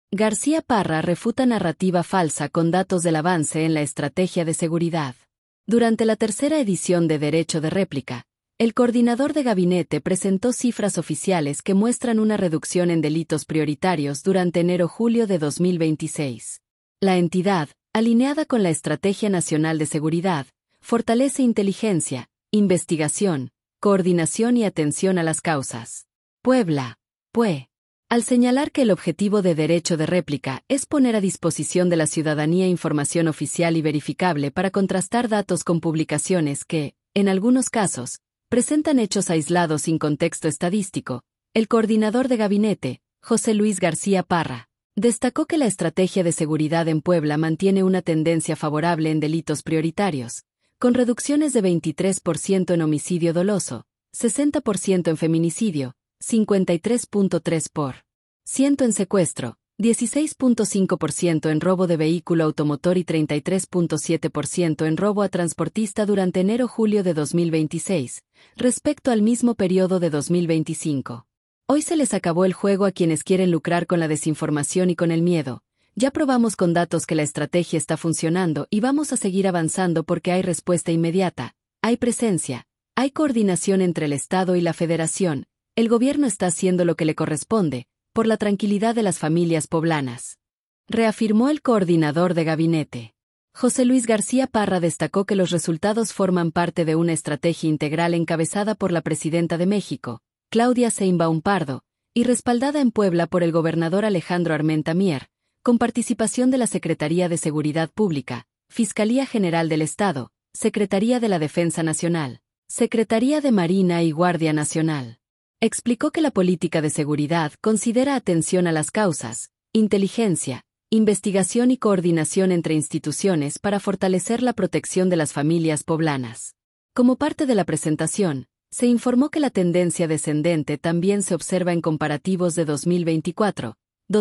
García Parra refuta narrativa falsa con datos del avance en la estrategia de seguridad. Durante la tercera edición de Derecho de Réplica, el coordinador de gabinete presentó cifras oficiales que muestran una reducción en delitos prioritarios durante enero-julio de 2026. La entidad, alineada con la Estrategia Nacional de Seguridad, fortalece inteligencia, investigación, coordinación y atención a las causas. Puebla, PUE. Al señalar que el objetivo de Derecho de Réplica es poner a disposición de la ciudadanía información oficial y verificable para contrastar datos con publicaciones que, en algunos casos, presentan hechos aislados sin contexto estadístico, el coordinador de gabinete, José Luis García Parra, destacó que la estrategia de seguridad en Puebla mantiene una tendencia favorable en delitos prioritarios, con reducciones de 23% en homicidio doloso, 60% en feminicidio, 53.3% en secuestro, 16.5% en robo de vehículo automotor y 33.7% en robo a transportista durante enero-julio de 2026, respecto al mismo periodo de 2025. Hoy se les acabó el juego a quienes quieren lucrar con la desinformación y con el miedo. Ya probamos con datos que la estrategia está funcionando y vamos a seguir avanzando porque hay respuesta inmediata, hay presencia, hay coordinación entre el Estado y la Federación. El gobierno está haciendo lo que le corresponde, por la tranquilidad de las familias poblanas. Reafirmó el coordinador de gabinete. José Luis García Parra destacó que los resultados forman parte de una estrategia integral encabezada por la presidenta de México, Claudia Sheinbaum Pardo, y respaldada en Puebla por el gobernador Alejandro Armenta Mier, con participación de la Secretaría de Seguridad Pública, Fiscalía General del Estado, Secretaría de la Defensa Nacional, Secretaría de Marina y Guardia Nacional. Explicó que la política de seguridad considera atención a las causas, inteligencia, investigación y coordinación entre instituciones para fortalecer la protección de las familias poblanas. Como parte de la presentación, se informó que la tendencia descendente también se observa en comparativos de 2024,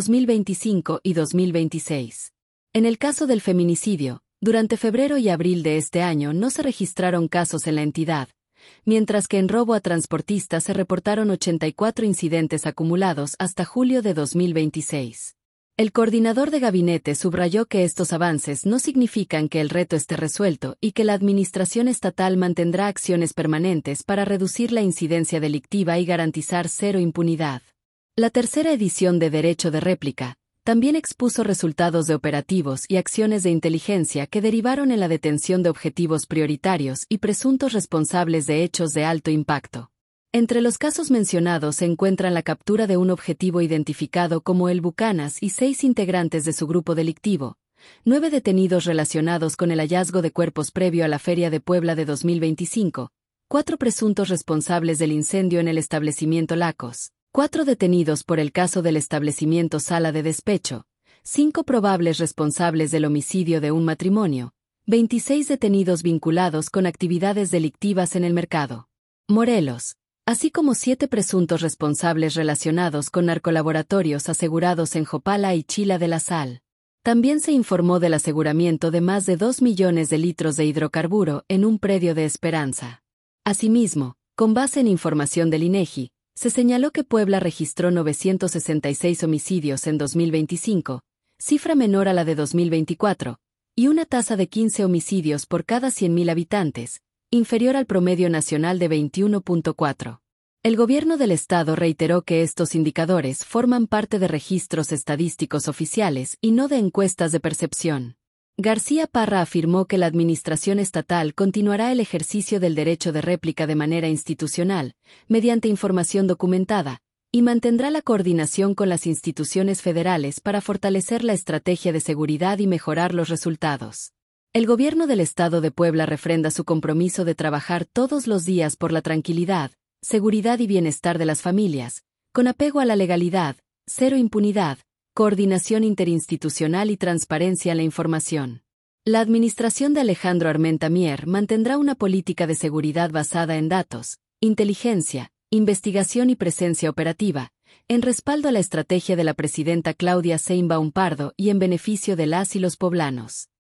2025 y 2026. En el caso del feminicidio, durante febrero y abril de este año no se registraron casos en la entidad, mientras que en robo a transportistas se reportaron 84 incidentes acumulados hasta julio de 2026. El coordinador de gabinete subrayó que estos avances no significan que el reto esté resuelto y que la administración estatal mantendrá acciones permanentes para reducir la incidencia delictiva y garantizar cero impunidad. La tercera edición de Derecho de Réplica también expuso resultados de operativos y acciones de inteligencia que derivaron en la detención de objetivos prioritarios y presuntos responsables de hechos de alto impacto. Entre los casos mencionados se encuentran la captura de un objetivo identificado como el Bucanas y 6 integrantes de su grupo delictivo, 9 detenidos relacionados con el hallazgo de cuerpos previo a la Feria de Puebla de 2025, 4 presuntos responsables del incendio en el establecimiento Lacos, 4 detenidos por el caso del establecimiento Sala de Despecho, 5 probables responsables del homicidio de un matrimonio, 26 detenidos vinculados con actividades delictivas en el mercado Morelos, así como 7 presuntos responsables relacionados con narcolaboratorios asegurados en Jopala y Chila de la Sal. También se informó del aseguramiento de más de 2 millones de litros de hidrocarburo en un predio de Esperanza. Asimismo, con base en información del INEGI, se señaló que Puebla registró 966 homicidios en 2025, cifra menor a la de 2024, y una tasa de 15 homicidios por cada 100.000 habitantes, inferior al promedio nacional de 21.4. El gobierno del estado reiteró que estos indicadores forman parte de registros estadísticos oficiales y no de encuestas de percepción. García Parra afirmó que la administración estatal continuará el ejercicio del derecho de réplica de manera institucional, mediante información documentada, y mantendrá la coordinación con las instituciones federales para fortalecer la estrategia de seguridad y mejorar los resultados. El gobierno del estado de Puebla refrenda su compromiso de trabajar todos los días por la tranquilidad, seguridad y bienestar de las familias, con apego a la legalidad, cero impunidad, coordinación interinstitucional y transparencia en la información. La administración de Alejandro Armenta Mier mantendrá una política de seguridad basada en datos, inteligencia, investigación y presencia operativa, en respaldo a la estrategia de la presidenta Claudia Sheinbaum Pardo y en beneficio de las y los poblanos.